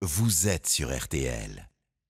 vous êtes sur RTL.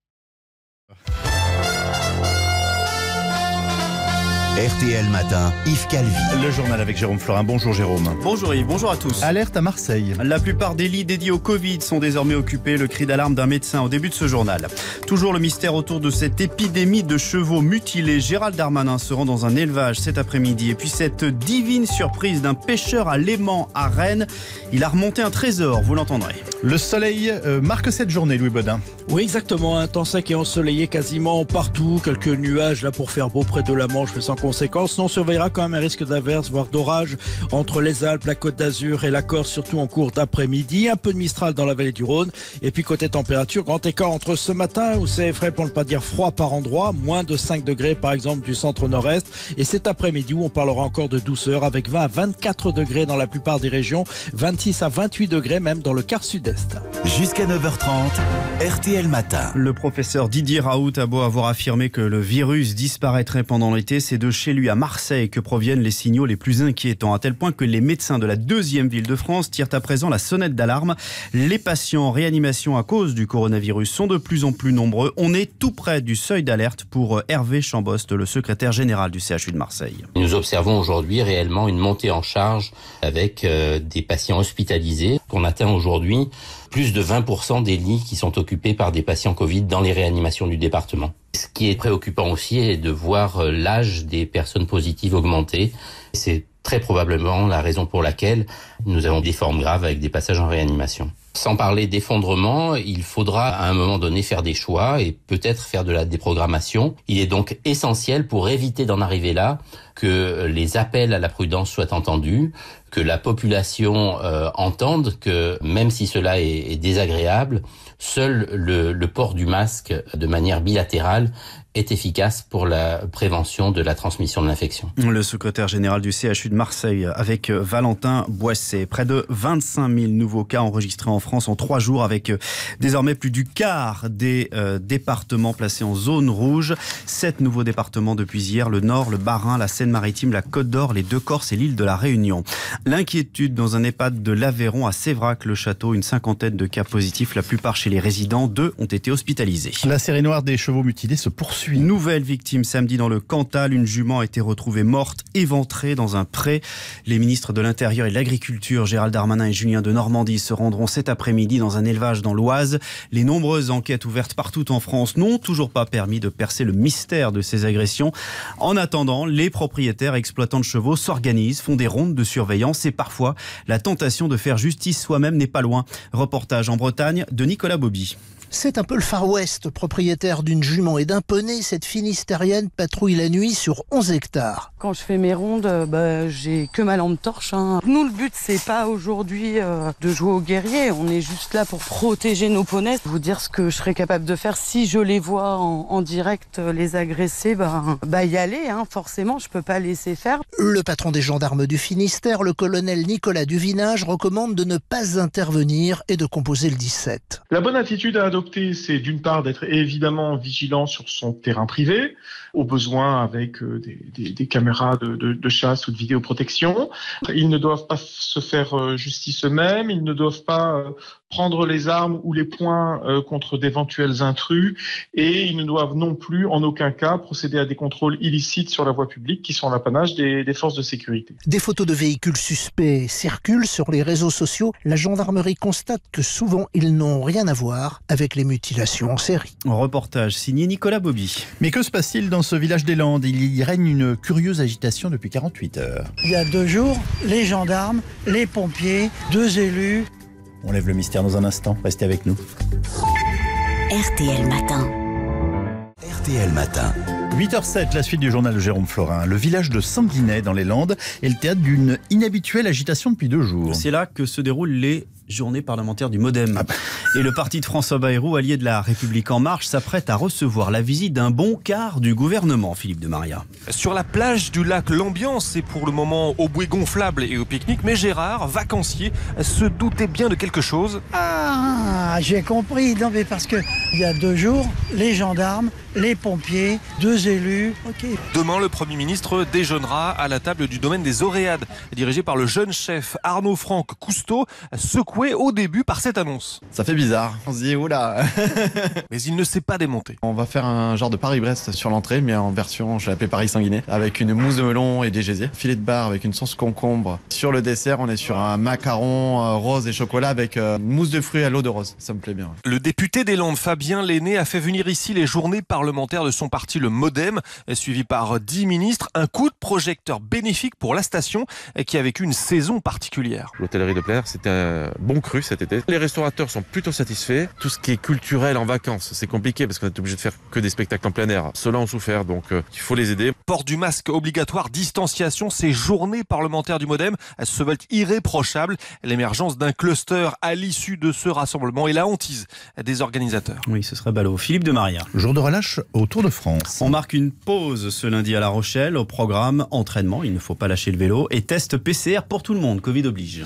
RTL Matin, Yves Calvi. Le journal avec Jérôme Florin. Bonjour Jérôme. Bonjour Yves, bonjour à tous. Alerte à Marseille. La plupart des lits dédiés au Covid sont désormais occupés. Le cri d'alarme d'un médecin au début de ce journal. Toujours le mystère autour de cette épidémie de chevaux mutilés. Gérald Darmanin se rend dans un élevage cet après-midi. Et puis cette divine surprise d'un pêcheur à Léman à Rennes. Il a remonté un trésor, vous l'entendrez. Le soleil marque cette journée, Louis Baudin. Oui, exactement. Un temps sec et ensoleillé quasiment partout. Quelques nuages là pour faire beau près de la Manche, mais sans conséquence. On surveillera quand même un risque d'averse, voire d'orage entre les Alpes, la Côte d'Azur et la Corse, surtout en cours d'après-midi. Un peu de Mistral dans la vallée du Rhône. Et puis côté température, grand écart entre ce matin où c'est frais pour ne pas dire froid par endroit, moins de 5 degrés par exemple du centre-nord-est. Et cet après-midi où on parlera encore de douceur avec 20 à 24 degrés dans la plupart des régions, 26 à 28 degrés même dans le quart sud-est. Jusqu'à 9h30, RTL Matin. Le professeur Didier Raoult a beau avoir affirmé que le virus disparaîtrait pendant l'été, c'est de chez lui à Marseille que proviennent les signaux les plus inquiétants, à tel point que les médecins de la deuxième ville de France tirent à présent la sonnette d'alarme. Les patients en réanimation à cause du coronavirus sont de plus en plus nombreux. On est tout près du seuil d'alerte pour Hervé Chambost, le secrétaire général du CHU de Marseille. Nous observons aujourd'hui réellement une montée en charge avec des patients hospitalisés. On atteint aujourd'hui plus de 20% des lits qui sont occupés par des patients Covid dans les réanimations du département. Ce qui est préoccupant aussi est de voir l'âge des personnes positives augmenter. C'est très probablement la raison pour laquelle nous avons des formes graves avec des passages en réanimation. Sans parler d'effondrement, il faudra à un moment donné faire des choix et peut-être faire de la déprogrammation. Il est donc essentiel pour éviter d'en arriver là que les appels à la prudence soient entendus, que la population entende que même si cela est désagréable, seul le port du masque de manière bilatérale est efficace pour la prévention de la transmission de l'infection. Le secrétaire général du CHU de Marseille avec Valentin Boisset. Près de 25 000 nouveaux cas enregistrés en France en 3 jours avec désormais plus du quart des départements placés en zone rouge. 7 nouveaux départements depuis hier, le Nord, le Bas-Rhin, la Seine-Maritime, la Côte d'Or, les Deux-Corses et l'île de la Réunion. L'inquiétude dans un EHPAD de l'Aveyron à Sévrac-le-Château, une cinquantaine de cas positifs, la plupart chez les résidents, 2 ont été hospitalisés. La série noire des chevaux mutilés se poursuit. Nouvelle victime samedi dans le Cantal. Une jument a été retrouvée morte, éventrée dans un pré. Les ministres de l'Intérieur et de l'Agriculture, Gérald Darmanin et Julien Denormandie, se rendront cet après-midi dans un élevage dans l'Oise. Les nombreuses enquêtes ouvertes partout en France n'ont toujours pas permis de percer le mystère de ces agressions. En attendant, les propriétaires et exploitants de chevaux s'organisent, font des rondes de surveillance et parfois la tentation de faire justice soi-même n'est pas loin. Reportage en Bretagne de Nicolas Bobby. C'est un peu le Far West. Propriétaire d'une jument et d'un poney, cette Finistérienne patrouille la nuit sur 11 hectares. Quand je fais mes rondes, j'ai que ma lampe torche. Nous, le but, c'est pas aujourd'hui de jouer aux guerriers. On est juste là pour protéger nos poneys. Vous dire ce que je serais capable de faire si je les vois en direct les agresser, y aller. Forcément, je peux pas laisser faire. Le patron des gendarmes du Finistère, le colonel Nicolas Duvinage, recommande de ne pas intervenir et de composer le 17. La bonne attitude à adopter, c'est d'une part d'être évidemment vigilant sur son terrain privé, au besoin avec des caméras de chasse ou de vidéoprotection. Ils ne doivent pas se faire justice eux-mêmes, ils ne doivent pas prendre les armes ou les poings contre d'éventuels intrus et ils ne doivent non plus en aucun cas procéder à des contrôles illicites sur la voie publique qui sont l'apanage des forces de sécurité. Des photos de véhicules suspects circulent sur les réseaux sociaux. La gendarmerie constate que souvent ils n'ont rien à voir avec les mutilations en série. Reportage signé Nicolas Bobby. Mais que se passe-t-il dans ce village des Landes? Il y règne une curieuse agitation depuis 48 heures. Il y a 2 jours, les gendarmes, les pompiers, 2 élus. On lève le mystère dans un instant, restez avec nous. RTL Matin. RTL Matin. 8h07, la suite du journal de Jérôme Florin. Le village de Sanguinet dans les Landes est le théâtre d'une inhabituelle agitation depuis 2 jours. C'est là que se déroulent les journées parlementaires du Modem. Et le parti de François Bayrou, allié de la République En Marche, s'apprête à recevoir la visite d'un bon quart du gouvernement, Philippe de Maria. Sur la plage du lac, l'ambiance est pour le moment au bouée gonflable et au pique-nique, mais Gérard, vacancier, se doutait bien de quelque chose. Ah, j'ai compris. Non, mais parce que il y a 2 jours, les gendarmes, les pompiers, 2 élus. Ok. Demain, le Premier ministre déjeunera à la table du domaine des Oréades, dirigé par le jeune chef Arnaud-Franck Cousteau, secoué au début par cette annonce. Ça fait bizarre, on se dit oula. Mais il ne s'est pas démonté. On va faire un genre de Paris-Brest sur l'entrée, mais en version, je l'ai appelé Paris sanguiné, avec une mousse de melon et des gésiers, filet de bar avec une sauce concombre. Sur le dessert, on est sur un macaron rose et chocolat avec une mousse de fruits à l'eau de rose. Ça me plaît bien. Le député des Landes, Fabien Lenné, a fait venir ici les journées parlementaires de son parti, le MoDem, suivi par 10 ministres. Un coup de projecteur bénéfique pour la station qui a vécu une saison particulière. L'hôtellerie de plein air, c'était un bon cru cet été. Les restaurateurs sont plutôt satisfaits. Tout ce qui est culturel en vacances, c'est compliqué parce qu'on est obligé de faire que des spectacles en plein air. Ceux-là ont souffert, donc il faut les aider. Port du masque obligatoire, distanciation, ces journées parlementaires du MoDem se veulent irréprochables. L'émergence d'un cluster à l'issue de ce rassemblement et la hantise des organisateurs. Oui, ce serait ballot. Philippe de Maria. Jour de relâche au Tour de France. On marque une pause ce lundi à La Rochelle. Au programme, entraînement, il ne faut pas lâcher le vélo. Et test PCR pour tout le monde, Covid oblige.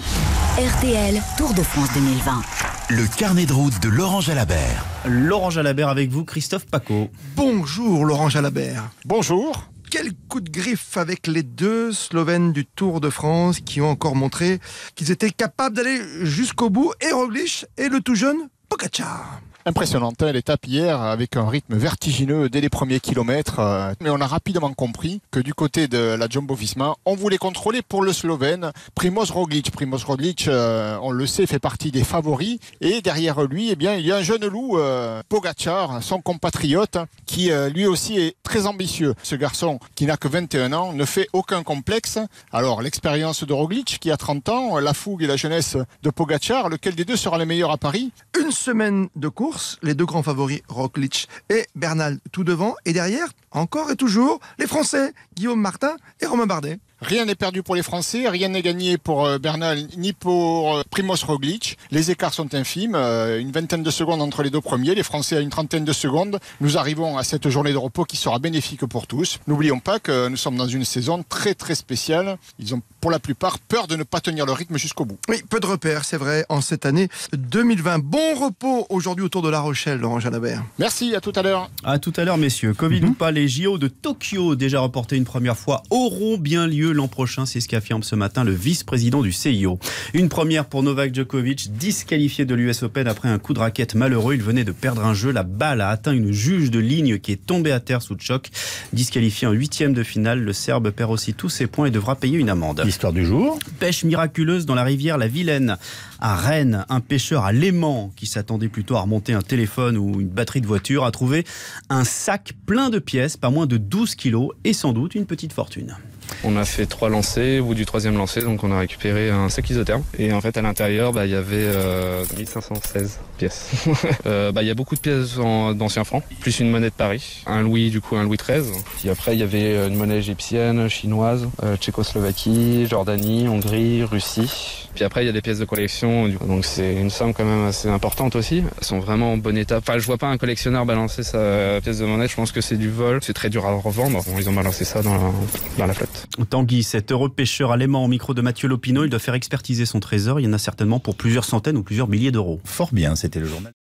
RTL, Tour de France 2020. Le carnet de route de Laurent Jalabert. Laurent Jalabert avec vous, Christophe Paco. Bonjour Laurent Jalabert. Bonjour. Quel coup de griffe avec les 2 Slovènes du Tour de France qui ont encore montré qu'ils étaient capables d'aller jusqu'au bout, et Roglic et le tout jeune Pogačar. Impressionnante l'étape hier avec un rythme vertigineux dès les premiers kilomètres. Mais on a rapidement compris que du côté de la Jumbo-Visma, on voulait contrôler pour le Slovène Primož Roglic. Primož Roglic, on le sait, fait partie des favoris. Et derrière lui, eh bien, il y a un jeune loup, Pogačar, son compatriote, qui lui aussi est très ambitieux. Ce garçon, qui n'a que 21 ans, ne fait aucun complexe. Alors, l'expérience de Roglic, qui a 30 ans, la fougue et la jeunesse de Pogačar, lequel des deux sera le meilleur à Paris? Une semaine de course. Les 2 grands favoris, Roglic et Bernal, tout devant. Et derrière, encore et toujours, les Français, Guillaume Martin et Romain Bardet. Rien n'est perdu pour les Français, rien n'est gagné pour Bernal ni pour Primož Roglic. Les écarts sont infimes, une vingtaine de secondes entre les 2 premiers, les Français à une trentaine de secondes. Nous arrivons à cette journée de repos qui sera bénéfique pour tous. N'oublions pas que nous sommes dans une saison très très spéciale. Ils ont pour la plupart peur de ne pas tenir le rythme jusqu'au bout. Oui, peu de repères, c'est vrai, en cette année 2020. Bon repos aujourd'hui autour de La Rochelle, Laurent Jalabert. Merci, à tout à l'heure. À tout à l'heure, messieurs. Covid ou pas, les JO de Tokyo, déjà reportés une première fois, auront bien lieu l'an prochain. C'est ce qu'affirme ce matin le vice-président du CIO. Une première pour Novak Djokovic, disqualifié de l'US Open après un coup de raquette malheureux. Il venait de perdre un jeu. La balle a atteint une juge de ligne qui est tombée à terre sous le choc. Disqualifié en 8e de finale, le Serbe perd aussi tous ses points et devra payer une amende. L'histoire du jour. Pêche miraculeuse dans la rivière La Vilaine. À Rennes, un pêcheur à Léman qui s'attendait plutôt à remonter un téléphone ou une batterie de voiture a trouvé un sac plein de pièces, pas moins de 12 kilos et sans doute une petite fortune. On a fait 3 lancers, au bout du 3e lancer, donc on a récupéré un sac isotherme. Et en fait, à l'intérieur, il y avait 1516 pièces. Il y a beaucoup de pièces d'anciens francs, plus une monnaie de Paris, un louis XIII. Puis après, il y avait une monnaie égyptienne, chinoise, Tchécoslovaquie, Jordanie, Hongrie, Russie. Puis après, il y a des pièces de collection, donc c'est une somme quand même assez importante aussi. Elles sont vraiment en bon état. Enfin, je vois pas un collectionneur balancer sa pièce de monnaie, je pense que c'est du vol. C'est très dur à revendre. Bon, ils ont balancé ça dans la flotte. Tanguy, cet heureux pêcheur à Léman au micro de Mathieu Lopineau, il doit faire expertiser son trésor. Il y en a certainement pour plusieurs centaines ou plusieurs milliers d'euros. Fort bien, c'était le journal.